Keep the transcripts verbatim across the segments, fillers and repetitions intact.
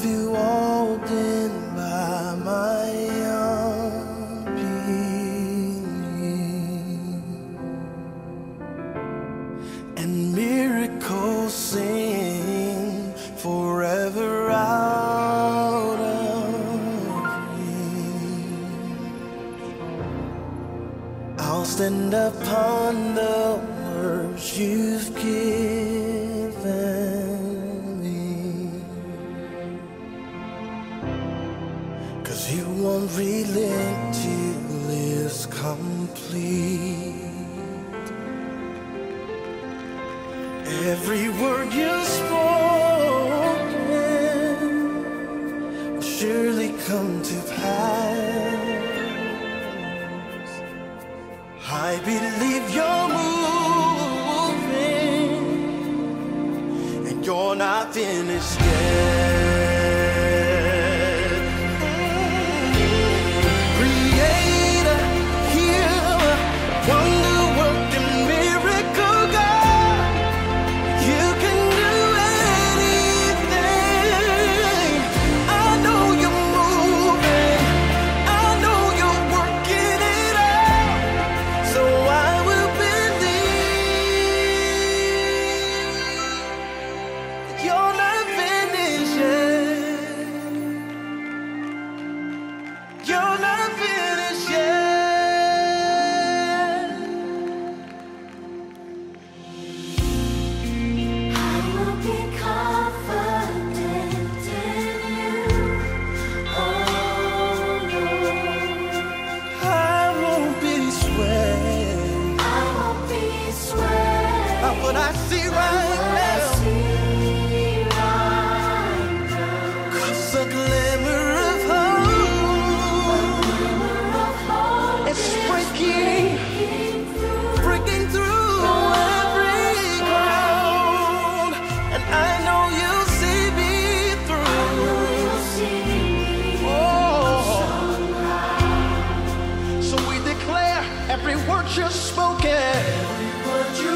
you walked in by my unbelief, and miracles sing forever out of reach. I'll stand upon the words you've given me, 'cause you won't relent till it's complete. Every word you spoken will surely come to pass. I believe you're moving, and you're not finished yet. Creator, healer, wonder-working miracle God, you can do anything. I know you're moving, I know you're working it out, so I will believe that you're not finished yet. You're not finished yet. I will be confident in you, oh Lord. I won't be swayed I won't be swayed by what I see right by what I now, see right now. 'cause the glimmer of hope Glimmer of hope is is breaking, breaking through. breaking through every ground, and I know you'll see me I know through. you'll see me Oh, somehow. so we declare every word you've spoken What you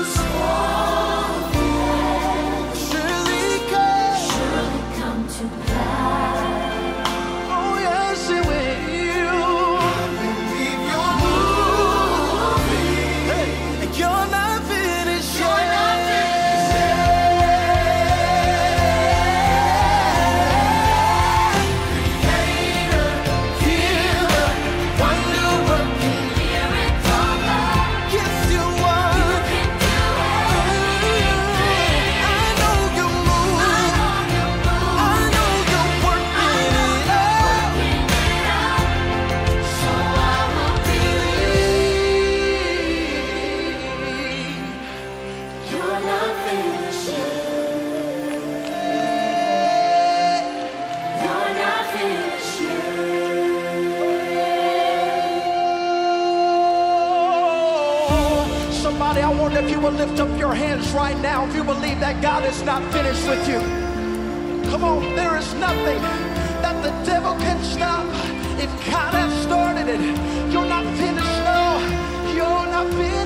spoken surely come. surely come to pass. Oh yes, it will. I believe you're moving, hey, and you're not finished yet. You're not finished Creator, healer, wonder-working, miracle God, yes you are. you can do anything. I know you're moving, I know you're moving, I know you're working it out, working it out, so I will believe you're not finished yet. You're not finished oh. Somebody, I wonder if you will lift up your hands right now if you believe that God is not finished with you. Come on, there is nothing that the devil can stop. If God has started it, you're not finished, no, you're not finished.